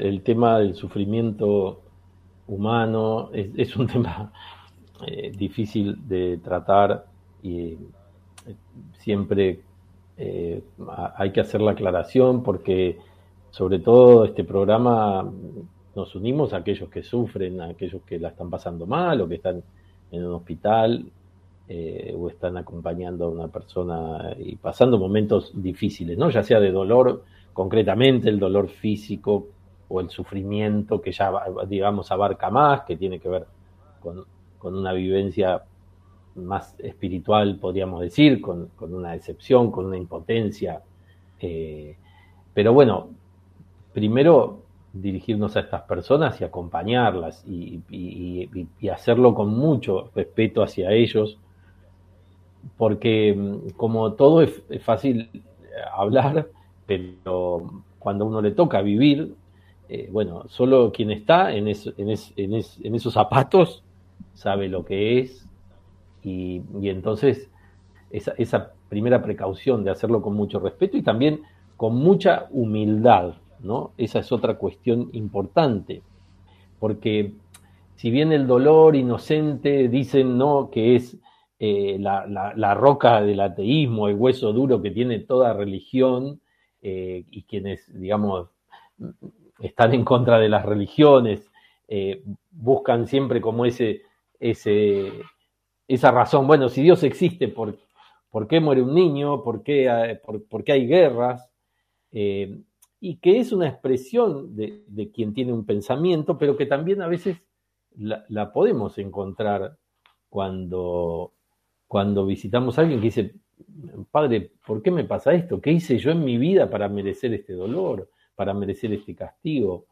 el tema del sufrimiento humano es un tema difícil de tratar y siempre hay que hacer la aclaración porque sobre todo este programa nos unimos a aquellos que sufren, a aquellos que la están pasando mal o que están en un hospital o están acompañando a una persona y pasando momentos difíciles, ¿no? Ya sea de dolor, concretamente el dolor físico o el sufrimiento que ya, digamos, abarca más, que tiene que ver con, con una vivencia más espiritual, podríamos decir, con una decepción, con una impotencia. Eh, pero bueno, primero dirigirnos a estas personas y acompañarlas y hacerlo con mucho respeto hacia ellos, porque como todo es fácil hablar, pero cuando a uno le toca vivir, bueno, solo quien está en esos zapatos sabe lo que es y entonces esa primera precaución de hacerlo con mucho respeto y también con mucha humildad, ¿no? Esa es otra cuestión importante, porque si bien el dolor inocente dicen no que es la roca del ateísmo, el hueso duro que tiene toda religión, y quienes, digamos, están en contra de las religiones, buscan siempre como ese, esa razón. Bueno, si Dios existe, ¿por qué muere un niño? ¿Por qué hay guerras? Eh, y que es una expresión de quien tiene un pensamiento, pero que también a veces la podemos encontrar cuando, cuando visitamos a alguien que dice, padre, ¿por qué me pasa esto? ¿Qué hice yo en mi vida para merecer este dolor, para merecer este castigo?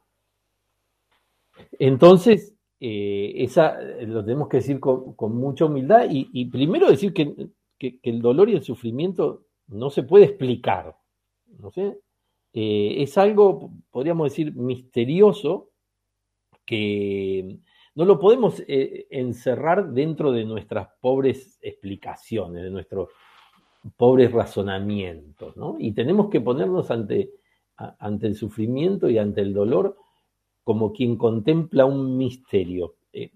Entonces, lo tenemos que decir con mucha humildad y primero decir que el dolor y el sufrimiento no se puede explicar, ¿no sé? Es algo, podríamos decir, misterioso que no lo podemos encerrar dentro de nuestras pobres explicaciones, de nuestros pobres razonamientos, ¿no? Y tenemos que ponernos ante el sufrimiento y ante el dolor como quien contempla un misterio.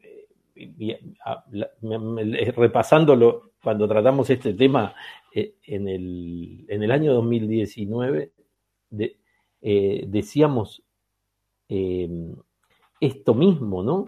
Repasándolo, cuando tratamos este tema en el año 2019, de, decíamos eh, esto mismo, ¿no?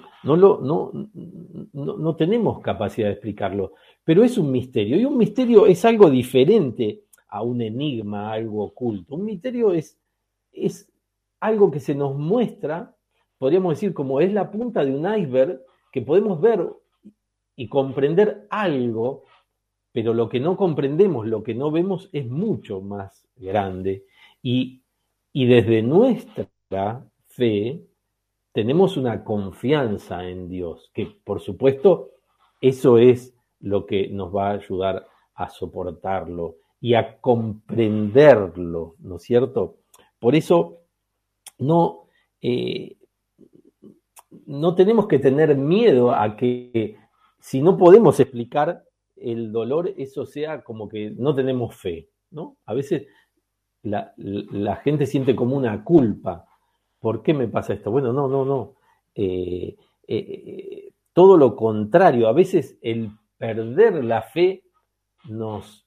No tenemos capacidad de explicarlo, pero es un misterio, y un misterio es algo diferente a un enigma, a algo oculto. Un misterio es algo que se nos muestra, podríamos decir, como es la punta de un iceberg, que podemos ver y comprender algo, pero lo que no comprendemos, lo que no vemos, es mucho más grande. Y, y desde nuestra fe tenemos una confianza en Dios, que por supuesto eso es lo que nos va a ayudar a soportarlo y a comprenderlo, ¿no es cierto? Por eso no, eh, no tenemos que tener miedo a que si no podemos explicar el dolor, eso sea como que no tenemos fe, ¿no? A veces la gente siente como una culpa. ¿Por qué me pasa esto? Bueno, no. Todo lo contrario, a veces el perder la fe nos,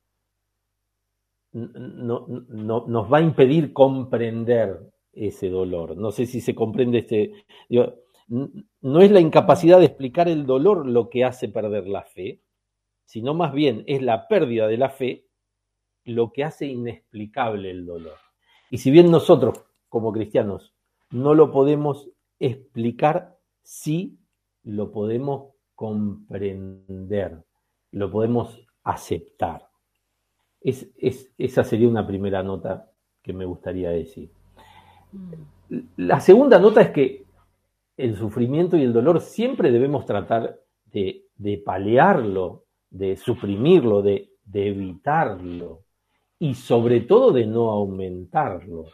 nos va a impedir comprender ese dolor. No sé si se comprende digo, no es la incapacidad de explicar el dolor lo que hace perder la fe, sino más bien es la pérdida de la fe lo que hace inexplicable el dolor. Y si bien nosotros, como cristianos, no lo podemos explicar, sí lo podemos comprender, lo podemos aceptar. Esa sería una primera nota que me gustaría decir. Mm. La segunda nota es que el sufrimiento y el dolor siempre debemos tratar de paliarlo, de suprimirlo, de evitarlo y sobre todo de no aumentarlo.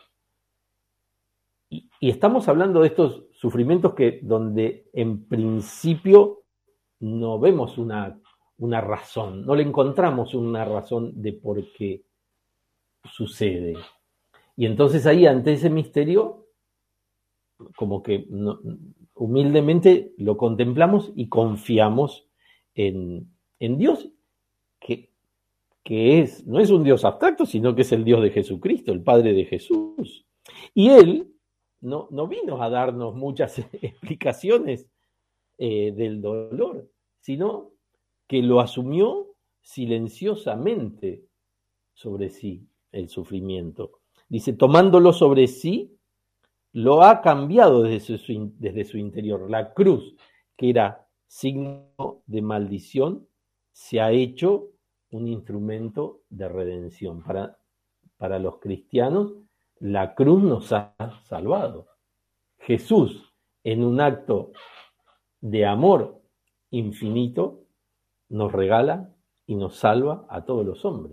Y estamos hablando de estos sufrimientos que donde en principio no vemos una razón, no le encontramos una razón de por qué sucede. Y entonces ahí, ante ese misterio, como que humildemente lo contemplamos y confiamos en Dios, que no es un Dios abstracto, sino que es el Dios de Jesucristo, el Padre de Jesús. Y Él no vino a darnos muchas explicaciones del dolor, sino que lo asumió silenciosamente sobre sí, el sufrimiento. Dice, tomándolo sobre sí, lo ha cambiado desde su interior. La cruz, que era signo de maldición, se ha hecho un instrumento de redención. Para los cristianos, la cruz nos ha salvado. Jesús, en un acto de amor infinito, nos regala y nos salva a todos los hombres.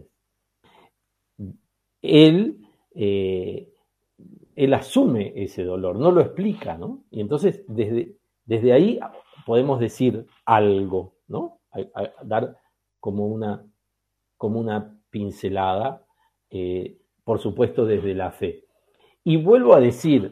Él asume ese dolor, no lo explica, ¿no? Y entonces desde ahí podemos decir algo, ¿no? Dar como una pincelada, por supuesto desde la fe. Y vuelvo a decir,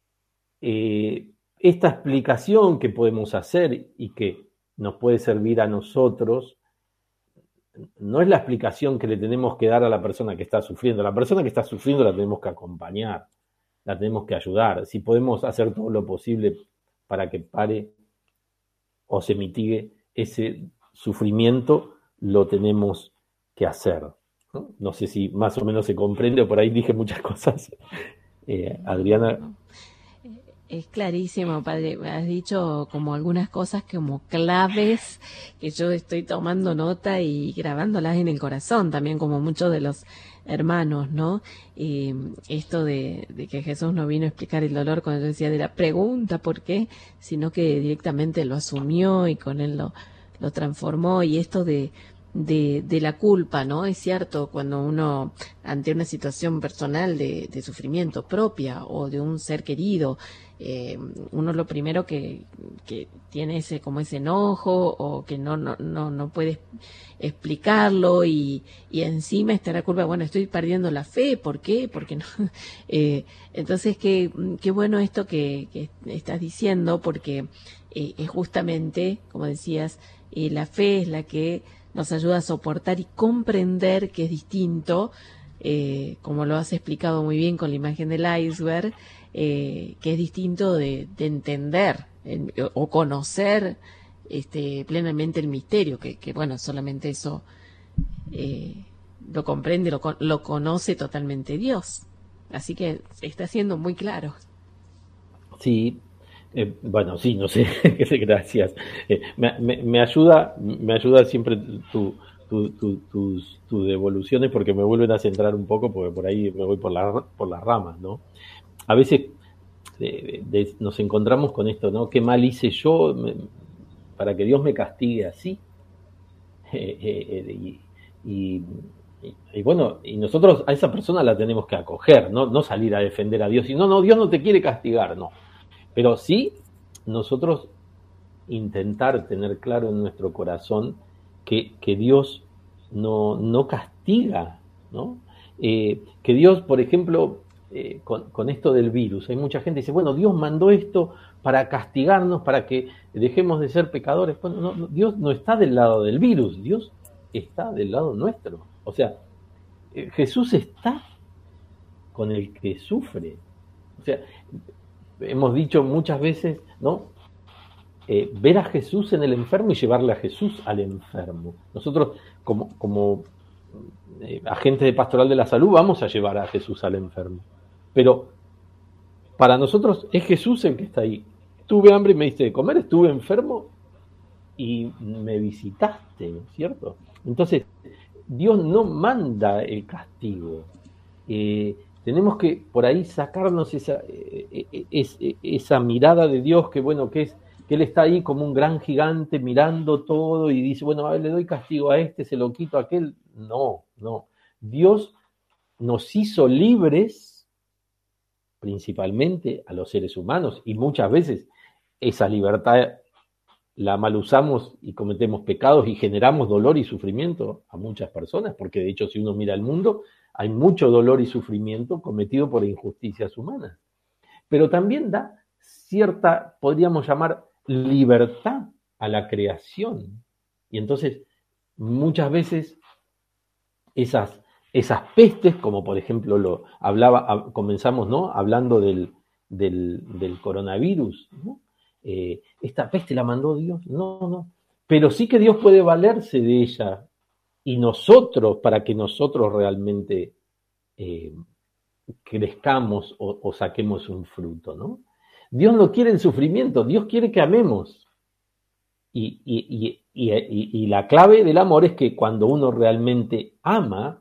esta explicación que podemos hacer y que nos puede servir a nosotros, no es la explicación que le tenemos que dar a la persona que está sufriendo. La persona que está sufriendo la tenemos que acompañar, la tenemos que ayudar. Si podemos hacer todo lo posible para que pare o se mitigue ese sufrimiento, lo tenemos que hacer. No sé si más o menos se comprende, o por ahí dije muchas cosas. Adriana. Es clarísimo, padre. Has dicho como algunas cosas como claves que yo estoy tomando nota y grabándolas en el corazón, también como muchos de los hermanos, ¿no? Esto de que Jesús no vino a explicar el dolor, cuando yo decía de la pregunta por qué, sino que directamente lo asumió y con él lo transformó. Y esto de la culpa, ¿no? Es cierto, cuando uno, ante una situación personal de sufrimiento propia o de un ser querido, uno lo primero que tiene ese enojo, o que no puede explicarlo, y encima está la culpa. Bueno, estoy perdiendo la fe, ¿por qué? Porque no. Entonces qué bueno esto que estás diciendo, porque es justamente, como decías, la fe es la que nos ayuda a soportar y comprender que es distinto, como lo has explicado muy bien con la imagen del iceberg, que es distinto de entender o conocer plenamente el misterio, que bueno, solamente eso lo comprende, lo conoce totalmente Dios. Así que está siendo muy claro. Sí, bueno, sí, no sé, gracias. Me ayuda siempre tus devoluciones, porque me vuelven a centrar un poco, porque por ahí me voy por las ramas, ¿no? A veces nos encontramos con esto, ¿no? ¿Qué mal hice yo para que Dios me castigue así? Y bueno, y nosotros a esa persona la tenemos que acoger, no salir a defender a Dios. Y no, Dios no te quiere castigar, no. Pero sí, nosotros intentar tener claro en nuestro corazón que Dios no castiga, ¿no? Que Dios, por ejemplo, con esto del virus, hay mucha gente que dice, bueno, Dios mandó esto para castigarnos, para que dejemos de ser pecadores. Bueno, Dios no está del lado del virus, Dios está del lado nuestro. O sea, Jesús está con el que sufre. O sea, hemos dicho muchas veces, ¿no? Ver a Jesús en el enfermo y llevarle a Jesús al enfermo. Nosotros, como agentes de pastoral de la salud, vamos a llevar a Jesús al enfermo. Pero para nosotros es Jesús el que está ahí. Tuve hambre y me diste de comer, estuve enfermo y me visitaste, ¿cierto? Entonces, Dios no manda el castigo. Tenemos que por ahí sacarnos esa mirada de Dios, que bueno, que Él está ahí como un gran gigante mirando todo y dice, bueno, a ver, le doy castigo a este, se lo quito a aquel. No. Dios nos hizo libres, principalmente a los seres humanos, y muchas veces esa libertad la mal usamos y cometemos pecados y generamos dolor y sufrimiento a muchas personas, porque de hecho si uno mira el mundo, hay mucho dolor y sufrimiento cometido por injusticias humanas. Pero también da cierta, podríamos llamar, libertad a la creación. Y entonces, muchas veces, esas pestes, como por ejemplo comenzamos, ¿no?, hablando del coronavirus, ¿no? Esta peste la mandó Dios, no, pero sí que Dios puede valerse de ella, y nosotros, para que nosotros realmente crezcamos o saquemos un fruto, ¿no? Dios no quiere el sufrimiento, Dios quiere que amemos. Y la clave del amor es que cuando uno realmente ama,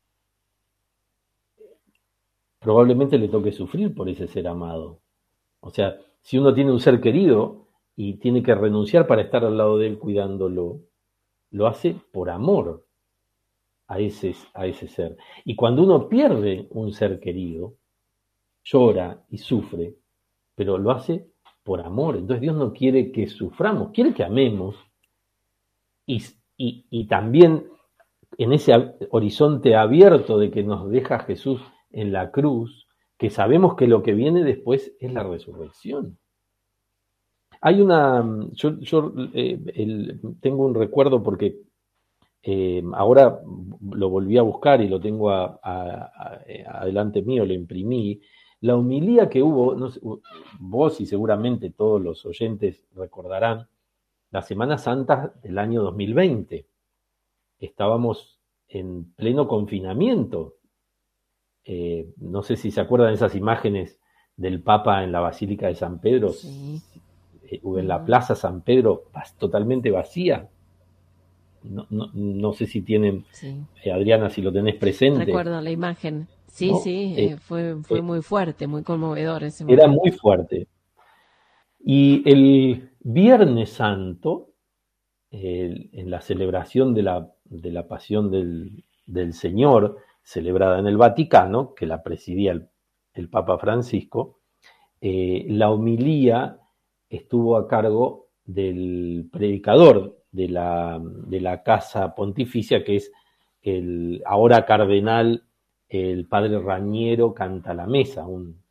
probablemente le toque sufrir por ese ser amado. O sea, si uno tiene un ser querido y tiene que renunciar para estar al lado de él cuidándolo, lo hace por amor a ese ser. Y cuando uno pierde un ser querido, llora y sufre, pero lo hace por amor. Entonces Dios no quiere que suframos, quiere que amemos. Y también en ese horizonte abierto de que nos deja Jesús en la cruz, que sabemos que lo que viene después es la resurrección. Hay yo tengo un recuerdo porque ahora lo volví a buscar y lo tengo adelante mío, lo imprimí. La homilía que hubo, no sé, vos y seguramente todos los oyentes recordarán, la Semana Santa del año 2020. Estábamos en pleno confinamiento. No sé si se acuerdan de esas imágenes del Papa en la Basílica de San Pedro, sí. En la Plaza San Pedro, totalmente vacía. No sé si tienen, Sí. Adriana, si lo tenés presente. Recuerdo la imagen. Sí, ¿no? sí, fue muy fuerte, muy conmovedor ese Era momento. muy fuerte. Y el Viernes Santo, en la celebración de la Pasión del Señor, celebrada en el Vaticano, que la presidía el Papa Francisco, la homilía estuvo a cargo del predicador de la Casa Pontificia, que es el ahora cardenal, el padre Raniero Cantalamessa,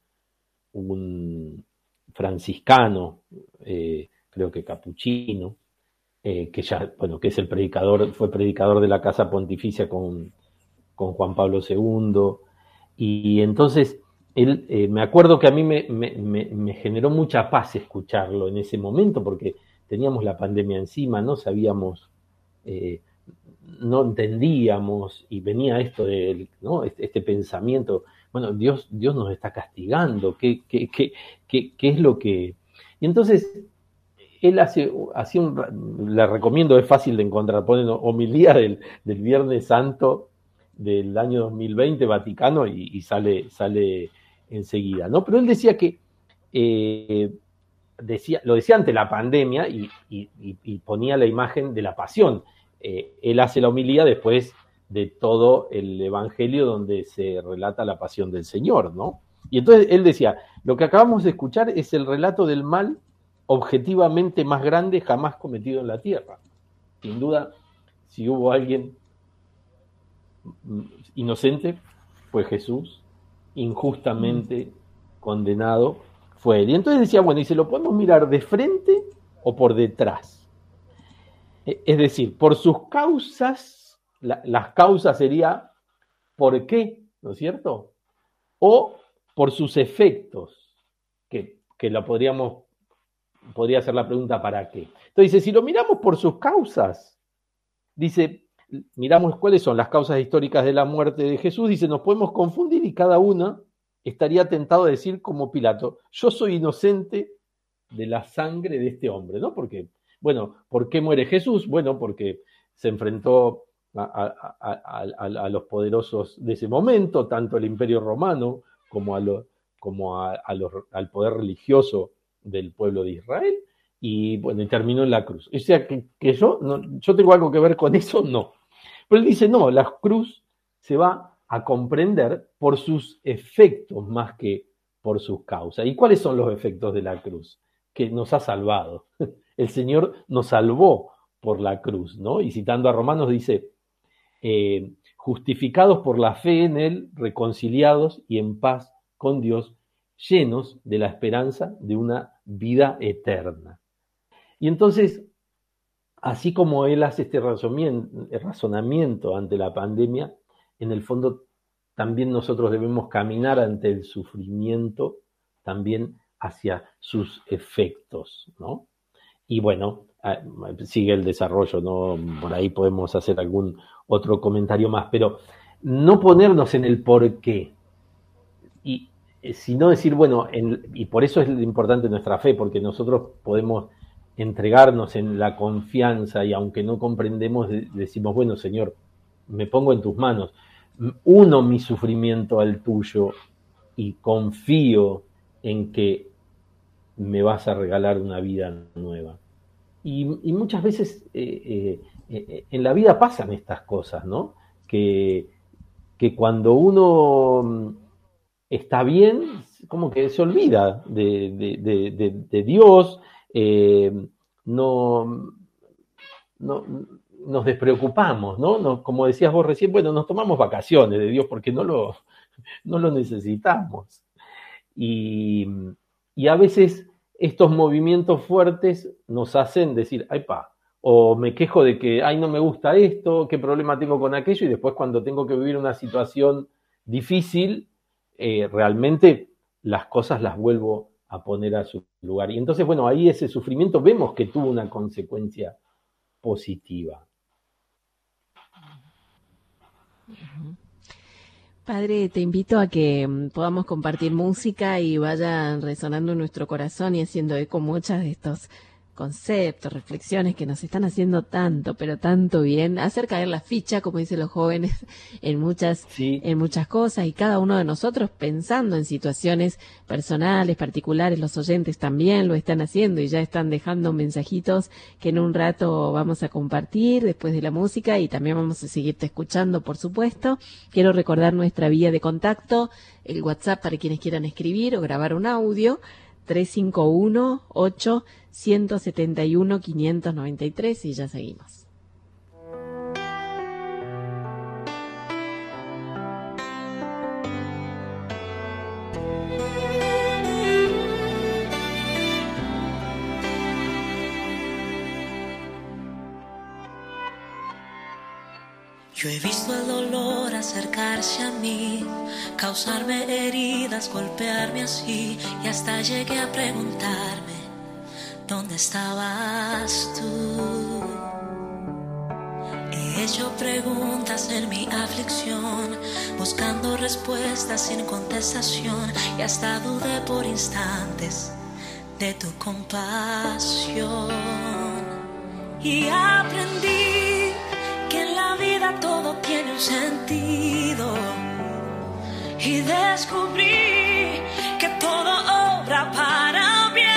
un franciscano, creo que capuchino, que ya, bueno, que es fue predicador de la Casa Pontificia con Juan Pablo II, y entonces él, me acuerdo que a mí me generó mucha paz escucharlo en ese momento, porque teníamos la pandemia encima, no sabíamos, no entendíamos, y venía esto ¿no? Este pensamiento, bueno, Dios nos está castigando, ¿qué es lo que...? Y entonces él le recomiendo, es fácil de encontrar, ponen homilía del Viernes Santo del año 2020, Vaticano, y sale enseguida, ¿no? Pero él decía que, lo decía ante la pandemia y ponía la imagen de la pasión. Él hace la homilía después de todo el Evangelio donde se relata la pasión del Señor, ¿no? Y entonces él decía, lo que acabamos de escuchar es el relato del mal objetivamente más grande jamás cometido en la tierra. Sin duda, si hubo alguien inocente, fue Jesús, injustamente condenado fue él. Y entonces decía, bueno, ¿y se lo podemos mirar de frente o por detrás? Es decir, por sus causas, las causas sería ¿por qué? ¿No es cierto? O por sus efectos, que podría ser la pregunta ¿para qué? Entonces dice, si lo miramos por sus causas, dice, miramos cuáles son las causas históricas de la muerte de Jesús, dice, nos podemos confundir y cada una estaría tentado a decir como Pilato, yo soy inocente de la sangre de este hombre, ¿no? Porque, bueno, ¿por qué muere Jesús? Bueno, porque se enfrentó a los poderosos de ese momento, tanto el Imperio Romano como al poder religioso del pueblo de Israel, y bueno, y terminó en la cruz. O sea, que yo tengo algo que ver con eso, no. Pero él dice, no, la cruz se va a comprender por sus efectos más que por sus causas. ¿Y cuáles son los efectos de la cruz? Que nos ha salvado. El Señor nos salvó por la cruz, ¿no? Y citando a Romanos dice, justificados por la fe en Él, reconciliados y en paz con Dios llenos de la esperanza de una vida eterna. Y entonces, así como él hace este razonamiento ante la pandemia, en el fondo también nosotros debemos caminar ante el sufrimiento, también hacia sus efectos, ¿no? Y bueno, sigue el desarrollo, ¿no? Por ahí podemos hacer algún otro comentario más, pero no ponernos en el por qué, y sino decir, bueno, y por eso es importante nuestra fe, porque nosotros podemos entregarnos en la confianza y aunque no comprendemos, decimos, bueno, Señor, me pongo en tus manos, uno mi sufrimiento al tuyo y confío en que me vas a regalar una vida nueva. Y muchas veces en la vida pasan estas cosas, ¿no? Que cuando uno está bien, como que se olvida de Dios, no nos despreocupamos, ¿no? Como decías vos recién, bueno, nos tomamos vacaciones de Dios porque no lo necesitamos. Y a veces estos movimientos fuertes nos hacen decir, ay pa, o me quejo de que, ay, no me gusta esto, qué problema tengo con aquello, y después cuando tengo que vivir una situación difícil, realmente las cosas las vuelvo a poner a su lugar. Y entonces, bueno, ahí ese sufrimiento vemos que tuvo una consecuencia positiva. Padre, te invito a que podamos compartir música y vayan resonando en nuestro corazón y haciendo eco muchas de estos conceptos, reflexiones que nos están haciendo tanto, pero tanto bien, hacer caer la ficha, como dicen los jóvenes, en muchas cosas, y cada uno de nosotros pensando en situaciones personales, particulares. Los oyentes también lo están haciendo y ya están dejando mensajitos que en un rato vamos a compartir después de la música, y también vamos a seguirte escuchando, por supuesto. Quiero recordar nuestra vía de contacto, el WhatsApp para quienes quieran escribir o grabar un audio, 351-8-171-593, y ya seguimos. Yo he visto el dolor acercarse a mí, causarme heridas, golpearme así, y hasta llegué a preguntarme, ¿dónde estabas tú? He hecho preguntas en mi aflicción, buscando respuestas sin contestación, y hasta dudé por instantes de tu compasión. Y aprendí que en la vida todo tiene un sentido, y descubrí que todo obra para bien,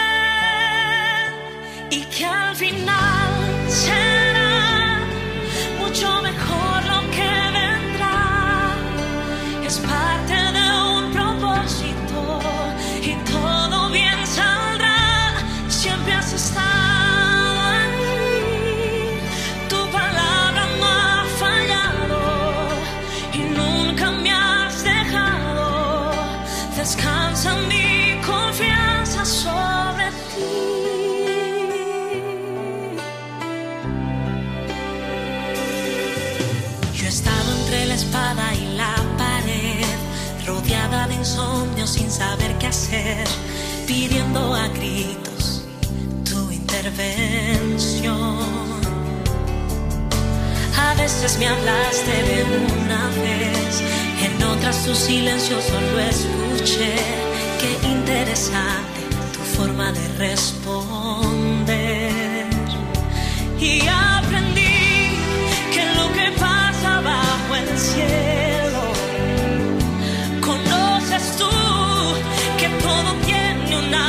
y que al final será mucho mejor lo que vendrá. Es parte de un propósito y todo bien saldrá. Siempre has estado ahí, tu palabra no ha fallado y nunca me has dejado. Descansa mi confianza sobre ti. Yo he estado entre la espada y la pared, rodeada de insomnio sin saber qué hacer, pidiendo a gritos tu intervención. A veces me hablaste de una vez, en otras tu silencio solo escuché. Qué interesante tu forma de responder. Y aprendí que lo que pasa bajo el cielo, conoces tú, que todo tiene una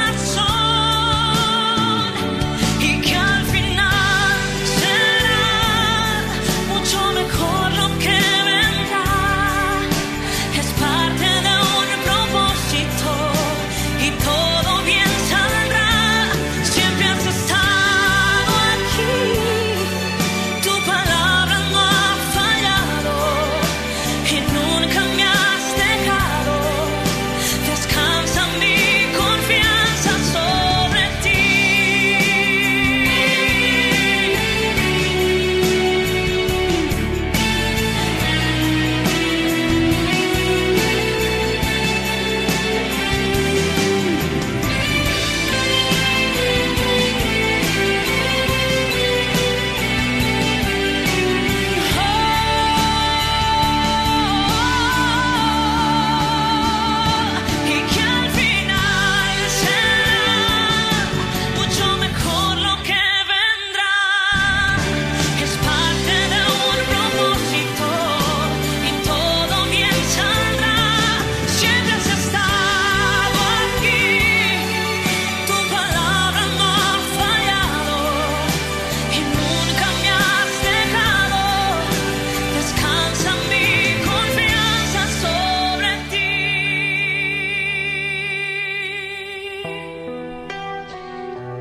razón, y que al final será mucho mejor lo que vendrá. Es parte de un propósito y todo bien saldrá. Si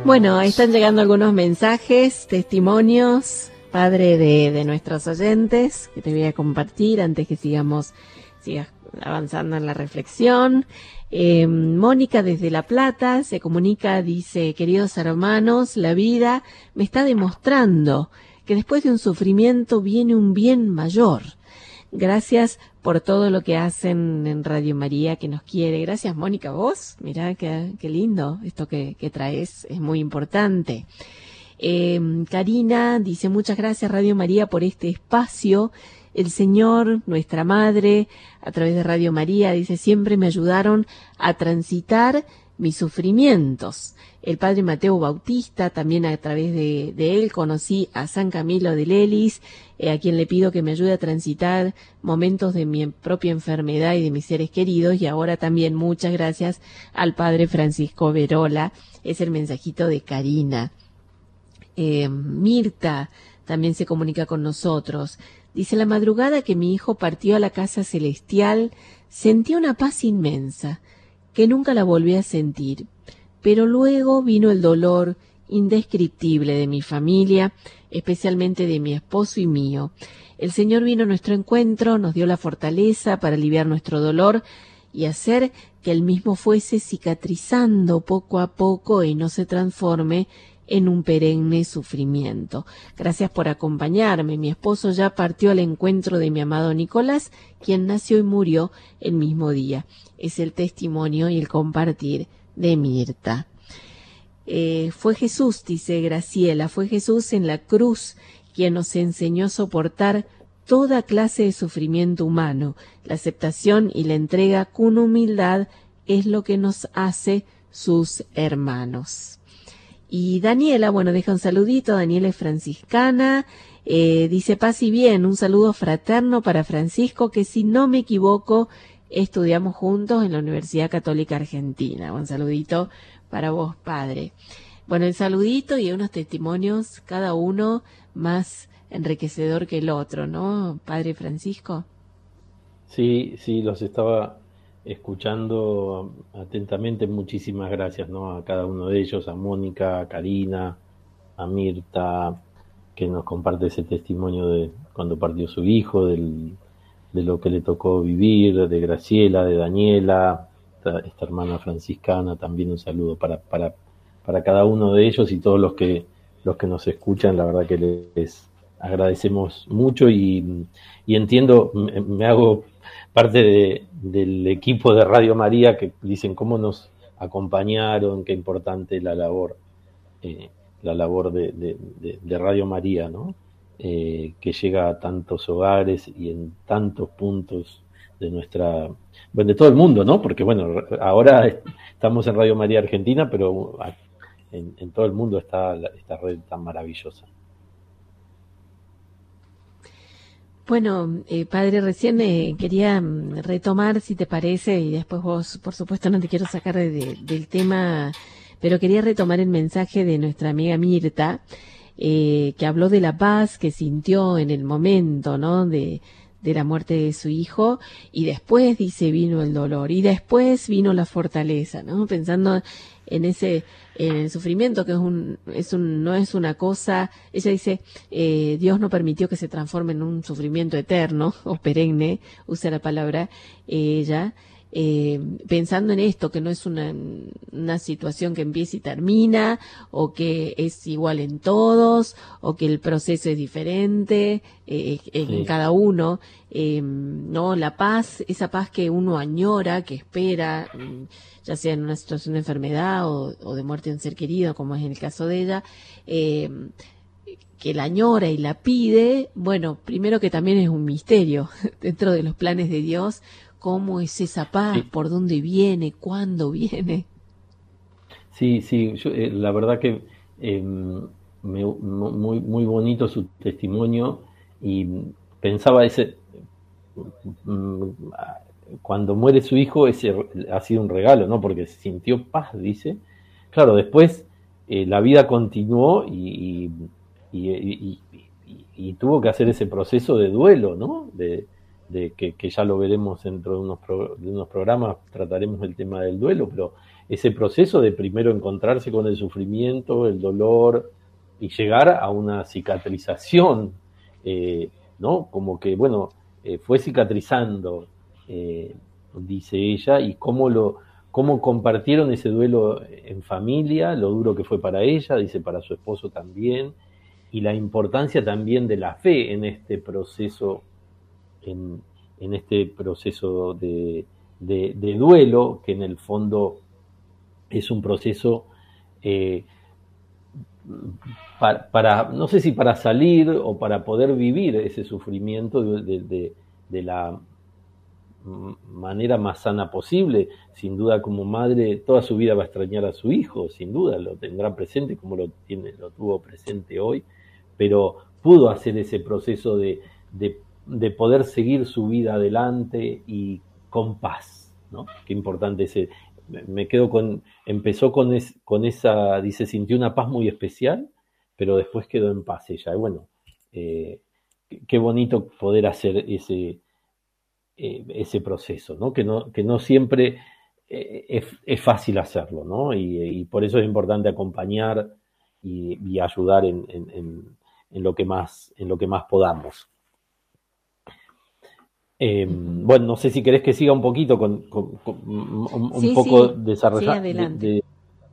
Bueno, están llegando algunos mensajes, testimonios, padre, de nuestros oyentes, que te voy a compartir antes que sigas avanzando en la reflexión. Mónica desde La Plata se comunica, dice: queridos hermanos, la vida me está demostrando que después de un sufrimiento viene un bien mayor. Gracias por todo lo que hacen en Radio María, que nos quiere. Gracias, Mónica, vos. Mirá qué lindo esto que traes, es muy importante. Karina dice: muchas gracias, Radio María, por este espacio. El Señor, nuestra Madre, a través de Radio María, dice, siempre me ayudaron a transitar mis sufrimientos. El Padre Mateo Bautista, también a través de él conocí a San Camilo de Lelis, a quien le pido que me ayude a transitar momentos de mi propia enfermedad y de mis seres queridos. Y ahora también muchas gracias al Padre Francisco Verola. Es el mensajito de Karina. Mirta también se comunica con nosotros. Dice: la madrugada que mi hijo partió a la casa celestial, sentí una paz inmensa, que nunca la volví a sentir. Pero luego vino el dolor indescriptible de mi familia, especialmente de mi esposo y mío. El Señor vino a nuestro encuentro, nos dio la fortaleza para aliviar nuestro dolor y hacer que el mismo fuese cicatrizando poco a poco y no se transforme en un perenne sufrimiento. Gracias por acompañarme. Mi esposo ya partió al encuentro de mi amado Nicolás, quien nació y murió el mismo día. Es el testimonio y el compartir de Mirta. Fue Jesús, dice Graciela, fue Jesús en la cruz quien nos enseñó a soportar toda clase de sufrimiento humano. La aceptación y la entrega con humildad es lo que nos hace sus hermanos. Y Daniela, bueno, deja un saludito. Daniela es franciscana, dice: paz y bien, un saludo fraterno para Francisco, que si no me equivoco estudiamos juntos en la Universidad Católica Argentina. Un saludito para vos, padre. Bueno, el saludito y unos testimonios, cada uno más enriquecedor que el otro, ¿no, padre Francisco? Sí, los estaba escuchando atentamente. Muchísimas gracias, ¿no?, a cada uno de ellos, a Mónica, a Karina, a Mirta, que nos comparte ese testimonio de cuando partió su hijo, de lo que le tocó vivir, de Graciela, de Daniela, esta hermana franciscana. También un saludo para cada uno de ellos y todos los que nos escuchan. La verdad que les agradecemos mucho y entiendo, me hago parte del equipo de Radio María, que dicen cómo nos acompañaron, qué importante la labor de Radio María, ¿no? Que llega a tantos hogares y en tantos puntos de de todo el mundo, ¿no? Porque bueno, ahora estamos en Radio María Argentina, pero en todo el mundo está esta red tan maravillosa. Bueno, padre, recién quería retomar, si te parece, y después vos, por supuesto, no te quiero sacar del tema, pero quería retomar el mensaje de nuestra amiga Mirta, que habló de la paz que sintió en el momento, ¿no?, de la muerte de su hijo, y después, dice, vino el dolor, y después vino la fortaleza, ¿no? Pensando en el sufrimiento, que no es una cosa. Ella dice, Dios no permitió que se transforme en un sufrimiento eterno o perenne, usa la palabra ella, pensando en esto, que no es una situación que empieza y termina, o que es igual en todos, o que el proceso es diferente en cada uno. No, la paz, esa paz que uno añora, que espera, ya sea en una situación de enfermedad o de muerte de un ser querido, como es en el caso de ella, que la añora y la pide. Bueno, primero que también es un misterio dentro de los planes de Dios. ¿Cómo es esa paz? Sí. ¿Por dónde viene? ¿Cuándo viene? Sí, yo, la verdad que muy bonito su testimonio, y pensaba cuando muere su hijo, ese ha sido un regalo, ¿no? Porque sintió paz, dice. Claro, después la vida continuó y tuvo que hacer ese proceso de duelo, ¿no? De que ya lo veremos dentro de unos programas, trataremos el tema del duelo, pero ese proceso de primero encontrarse con el sufrimiento, el dolor, y llegar a una cicatrización, ¿no? Como que, bueno, fue cicatrizando, dice ella, y cómo compartieron ese duelo en familia, lo duro que fue para ella, dice para su esposo también, y la importancia también de la fe en este proceso, en este proceso de duelo, que en el fondo es un proceso para, no sé si para salir o para poder vivir ese sufrimiento de la manera más sana posible. Sin duda, como madre, toda su vida va a extrañar a su hijo, sin duda, lo tendrá presente como lo tuvo presente hoy, pero pudo hacer ese proceso de poder seguir su vida adelante y con paz, ¿no? Qué importante ese. Me quedo empezó con esa, dice, sintió una paz muy especial, pero después quedó en paz ella. Y bueno, qué bonito poder hacer ese proceso, ¿no? Que no siempre es fácil hacerlo, ¿no? Y por eso es importante acompañar y ayudar en lo que más podamos. Bueno, no sé si querés que siga un poquito con un poco desarrollar. Sí, adelante.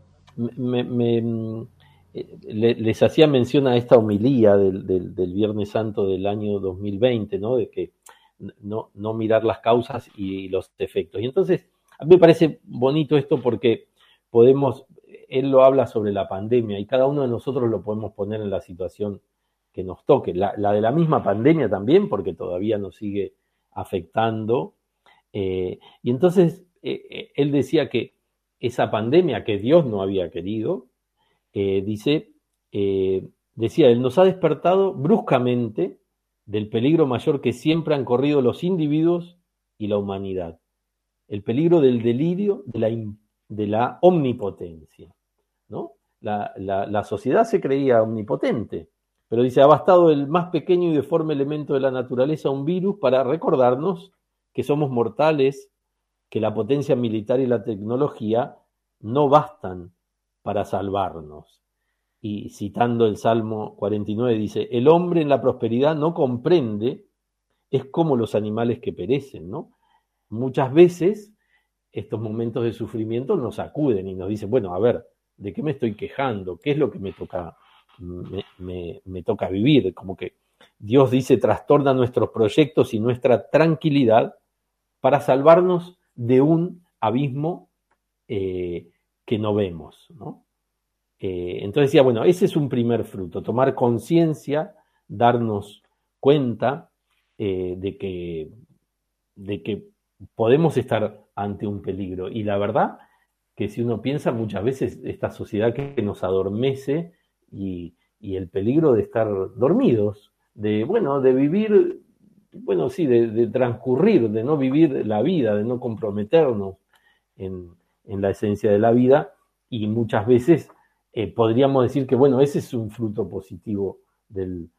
Les hacía mención a esta homilía del Viernes Santo del año 2020, ¿no? De que no mirar las causas y los efectos. Y entonces, a mí me parece bonito esto porque él lo habla sobre la pandemia y cada uno de nosotros lo podemos poner en la situación que nos toque. La de la misma pandemia también, porque todavía nos sigue afectando. Y entonces él decía que esa pandemia que Dios no había querido, decía él, nos ha despertado bruscamente del peligro mayor que siempre han corrido los individuos y la humanidad, el peligro del delirio de la omnipotencia, ¿no? La sociedad se creía omnipotente, pero dice, ha bastado el más pequeño y deforme elemento de la naturaleza, un virus, para recordarnos que somos mortales, que la potencia militar y la tecnología no bastan para salvarnos. Y citando el Salmo 49 dice, el hombre en la prosperidad no comprende, es como los animales que perecen, ¿no? Muchas veces estos momentos de sufrimiento nos sacuden y nos dicen, bueno, a ver, ¿de qué me estoy quejando? ¿Qué es lo que me toca vivir? Como que Dios dice, trastorna nuestros proyectos y nuestra tranquilidad para salvarnos de un abismo que no vemos, ¿no? Entonces decía, bueno, ese es un primer fruto, tomar conciencia, darnos cuenta de que podemos estar ante un peligro. Y la verdad que si uno piensa muchas veces esta sociedad que nos adormece y el peligro de estar dormidos, de vivir, de transcurrir, de no vivir la vida, de no comprometernos en la esencia de la vida, y muchas veces podríamos decir que, bueno, ese es un fruto positivo del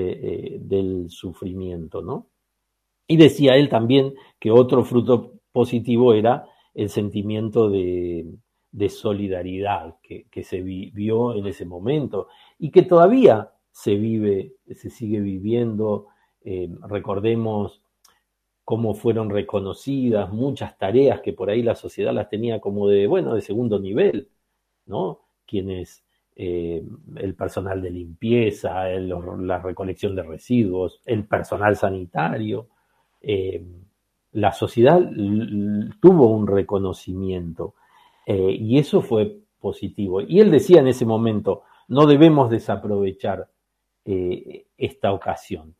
sufrimiento, ¿no? Y decía él también que otro fruto positivo era el sentimiento de solidaridad que se vivió en ese momento y que todavía se sigue viviendo. Recordemos cómo fueron reconocidas muchas tareas que por ahí la sociedad las tenía como de segundo nivel, ¿no? Quienes, el personal de limpieza, la recolección de residuos, el personal sanitario, la sociedad tuvo un reconocimiento y eso fue positivo. Y él decía en ese momento, no debemos desaprovechar esta ocasión.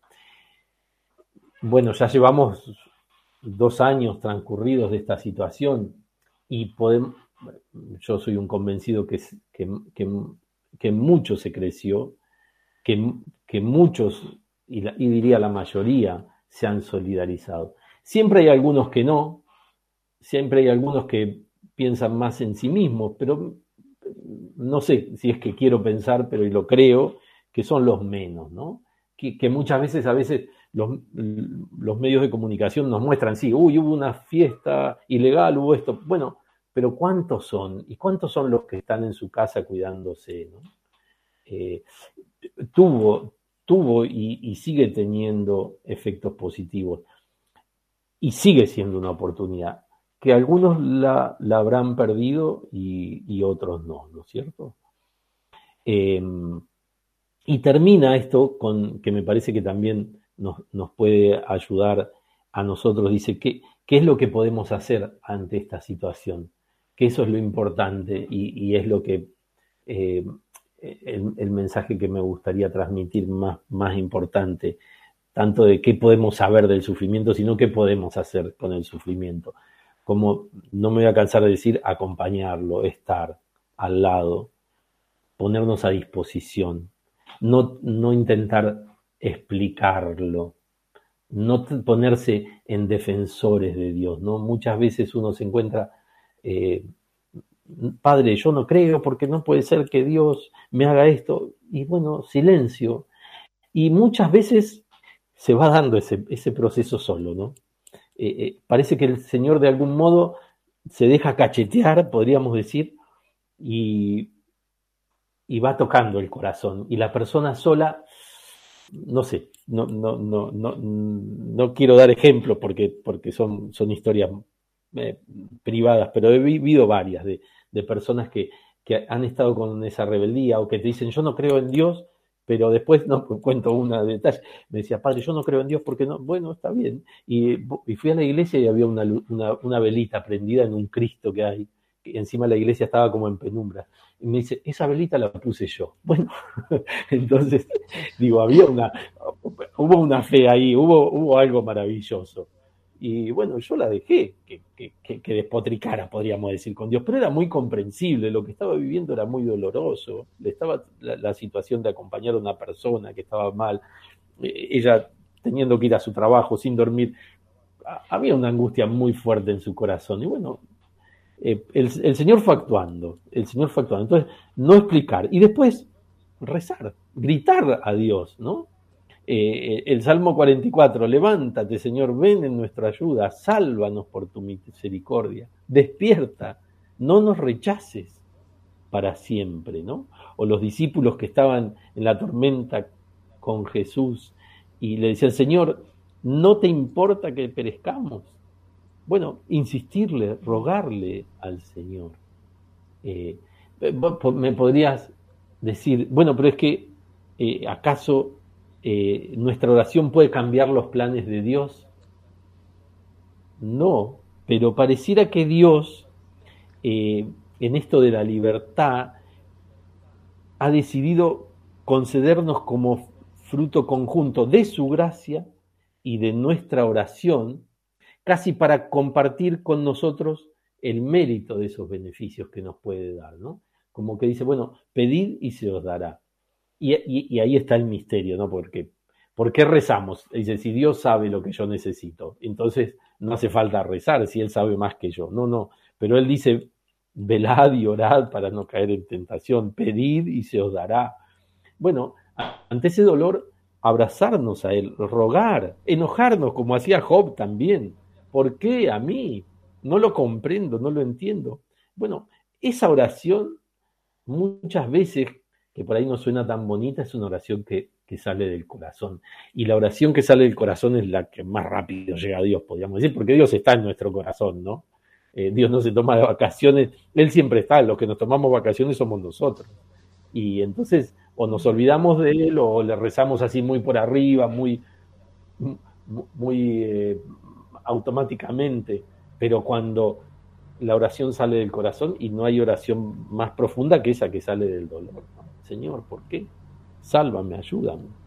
Bueno, ya llevamos 2 años transcurridos de esta situación y yo soy un convencido que mucho se creció, que muchos, y diría la mayoría, se han solidarizado. Siempre hay algunos que no, siempre hay algunos que piensan más en sí mismos, pero no sé si es que quiero pensar, pero y lo creo, que son los menos, ¿no? Que muchas veces, los medios de comunicación nos muestran, sí, hubo una fiesta ilegal, hubo esto. Bueno, pero ¿cuántos son? ¿Y cuántos son los que están en su casa cuidándose, ¿no? Tuvo y sigue teniendo efectos positivos y sigue siendo una oportunidad que algunos la habrán perdido y otros no, ¿no es cierto? Y termina esto con que me parece que también nos puede ayudar a nosotros. Dice, ¿qué es lo que podemos hacer ante esta situación? Que eso es lo importante y es lo que el mensaje que me gustaría transmitir más importante, tanto de qué podemos saber del sufrimiento, sino qué podemos hacer con el sufrimiento. Como no me voy a cansar de decir, acompañarlo, estar al lado, ponernos a disposición, no intentar explicarlo, no ponerse en defensores de Dios, ¿no? Muchas veces uno se encuentra, Padre, yo no creo porque no puede ser que Dios me haga esto, y bueno, silencio, y muchas veces se va dando ese proceso solo, ¿no? Parece que el Señor de algún modo se deja cachetear, podríamos decir, y va tocando el corazón, y la persona sola, no sé, no quiero dar ejemplos porque son historias privadas, pero he vivido varias de personas que han estado con esa rebeldía o que te dicen, yo no creo en Dios, pero después, no cuento una de detalle, me decía, Padre, yo no creo en Dios porque no, bueno, está bien, y fui a la iglesia y había una velita prendida en un Cristo que hay, que encima la iglesia estaba como en penumbra, y me dice, esa velita la puse yo. Bueno, entonces, digo, hubo una fe ahí, hubo algo maravilloso. Y bueno, yo la dejé que despotricara, podríamos decir, con Dios, pero era muy comprensible, lo que estaba viviendo era muy doloroso, estaba la situación de acompañar a una persona que estaba mal, ella teniendo que ir a su trabajo sin dormir, había una angustia muy fuerte en su corazón, y bueno, el Señor fue actuando, entonces no explicar, y después rezar, gritar a Dios, ¿no? El Salmo 44, levántate, Señor, ven en nuestra ayuda, sálvanos por tu misericordia, despierta, no nos rechaces para siempre, ¿no? O los discípulos que estaban en la tormenta con Jesús y le decían, Señor, ¿no te importa que perezcamos? Bueno, insistirle, rogarle al Señor. Me podrías decir, bueno, pero es que ¿acaso nuestra oración puede cambiar los planes de Dios? No, pero pareciera que Dios, en esto de la libertad, ha decidido concedernos como fruto conjunto de su gracia y de nuestra oración, casi para compartir con nosotros el mérito de esos beneficios que nos puede dar, ¿no? Como que dice, bueno, pedid y se os dará. Y ahí está el misterio, ¿no? Porque, ¿por qué rezamos? Dice, si Dios sabe lo que yo necesito, entonces no hace falta rezar si Él sabe más que yo. No, pero Él dice, velad y orad para no caer en tentación, pedid y se os dará. Bueno, ante ese dolor, abrazarnos a Él, rogar, enojarnos como hacía Job también. ¿Por qué a mí? No lo comprendo, no lo entiendo. Bueno, esa oración muchas veces, que por ahí no suena tan bonita, es una oración que sale del corazón. Y la oración que sale del corazón es la que más rápido llega a Dios, podríamos decir, porque Dios está en nuestro corazón, ¿no? Dios no se toma de vacaciones, Él siempre está, los que nos tomamos vacaciones somos nosotros. Y entonces, o nos olvidamos de Él, o le rezamos así muy por arriba, muy automáticamente, pero cuando la oración sale del corazón, y no hay oración más profunda que esa que sale del dolor, ¿no? Señor, ¿por qué? Sálvame, ayúdame.